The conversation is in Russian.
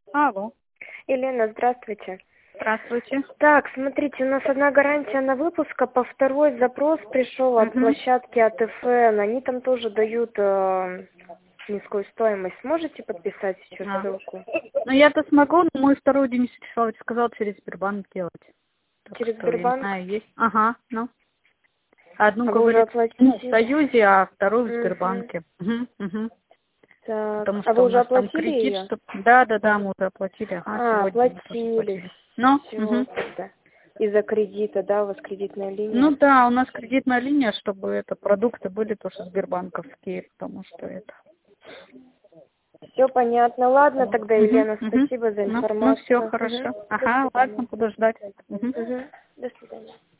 Алло, Елена, здравствуйте. здравствуйте. Так, смотрите, у нас одна гарантия на выпуск, а по второй запрос пришел от Мгм. площадки АТФН. Они там тоже дают низкую стоимость. Сможете подписать сейчас А. ссылку? Ну, я-то смогу, но мой второй Денис Вячеславович сказал через Сбербанк делать. Так Через что, я не Сбербанк? знаю, есть. Ага, ну. Одну, А вы уже говорит, в оплатили? Союзе, а вторую в Угу. Сбербанке. Угу, угу. Так, Потому а что вы у уже нас там оплатили кредит, ее? что... Да, мы уже оплатили. Ага, А, сегодня мы тоже оплатили. оплатили. Ну, Все угу. тогда. Из-за кредита, да, у вас кредитная линия? Ну да, у нас кредитная линия, чтобы это продукты были тоже сбербанковские, потому что это... Все понятно. Ладно тогда, Угу, Елена, угу. спасибо за Ну, все информацию. хорошо. Мгм. До Ага, ладно, свидания. буду ждать. Угу. Мгм. До свидания.